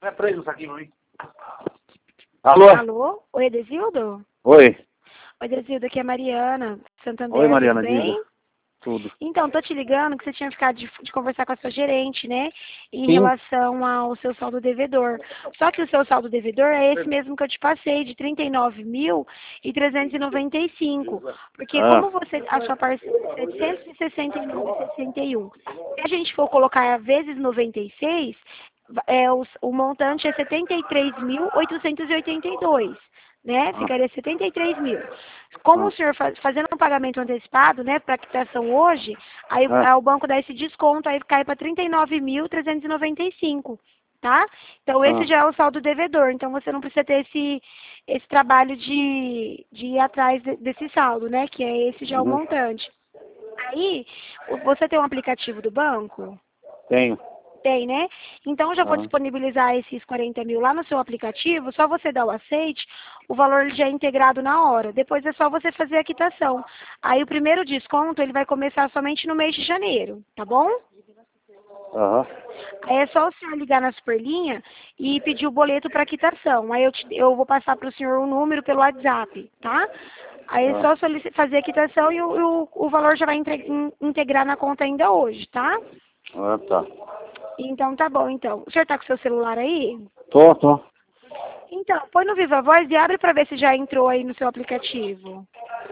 É 3 no saquinho pra mim. Alô? Alô? Oi, Edesildo? Oi. Oi, Edesildo, aqui é a Mariana, Santander, Oi, Mariana, tudo bem? diga. Tudo. Então, tô te ligando que você tinha ficado de conversar com a sua gerente, né? Em Sim. relação ao seu saldo devedor. Só que o seu saldo devedor é esse mesmo que eu te passei, de R$ 39.395. Porque como você, a sua parcela é de 169,61. Se a gente for colocar vezes 96, o montante é 73.882. Né? Ficaria 73 mil. Como o senhor fazendo um pagamento antecipado, né, para quitação hoje, aí o banco dá esse desconto, aí cai para 39.395, tá? Então esse já é o saldo devedor, então você não precisa ter esse trabalho de ir atrás desse saldo, né, que é esse já o montante. Aí, você tem um aplicativo do banco? Tenho. Tem, né? Então, eu já vou disponibilizar esses 40 mil lá no seu aplicativo, só você dar o aceite, o valor já é integrado na hora. Depois é só você fazer a quitação. Aí, o primeiro desconto, ele vai começar somente no mês de janeiro, tá bom? Aí é só o senhor ligar na Superlinha e pedir o boleto para quitação. Aí eu vou passar para o senhor o número pelo WhatsApp, tá? Aí é só fazer a quitação e o valor já vai integrar na conta ainda hoje, tá? Tá. Então, tá bom, então. O senhor tá com o seu celular aí? Tô. Então, põe no Viva Voz e abre para ver se já entrou aí no seu aplicativo.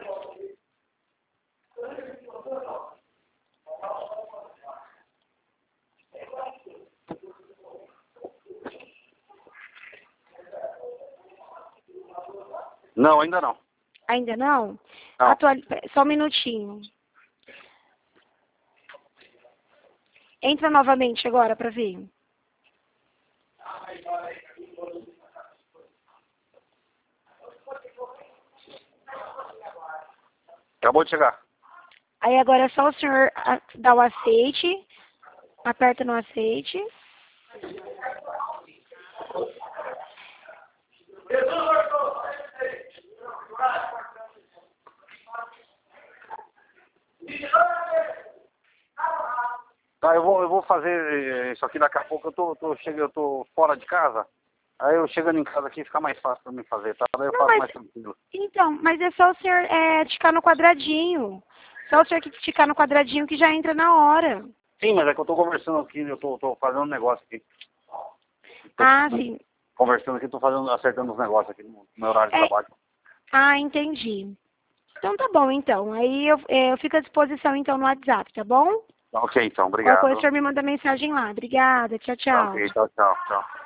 Não, ainda não. Ainda não? Não. Só um minutinho. Entra novamente agora para ver. Acabou de chegar. Aí agora é só o senhor dar o aceite. Aperta no aceite. Tá, eu vou fazer isso aqui daqui a pouco. Eu tô fora de casa. Aí eu chegando em casa aqui fica mais fácil pra mim fazer, tá? Daí eu faço mais tranquilo. Então, mas é só o senhor ticar no quadradinho. Só o senhor que ticar no quadradinho que já entra na hora. Sim, mas é que eu tô conversando aqui, eu tô fazendo um negócio aqui. Sim. Conversando aqui, acertando os negócios aqui no meu horário de trabalho. Entendi. Então tá bom, então. Aí eu fico à disposição, então, no WhatsApp, tá bom? Ok, então, Qualquer coisa, o obrigado. senhor me manda mensagem lá. Obrigada. Tchau, tchau. Ok, tchau.